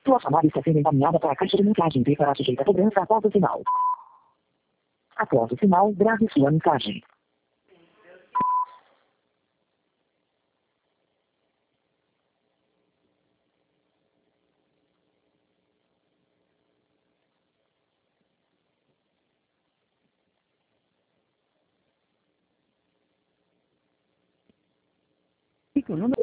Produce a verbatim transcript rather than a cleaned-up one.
Sua chamada está sendo encaminhada para a caixa de mensagem e será sujeita a cobrança após o sinal. Após o sinal, grave sua mensagem. Fica o número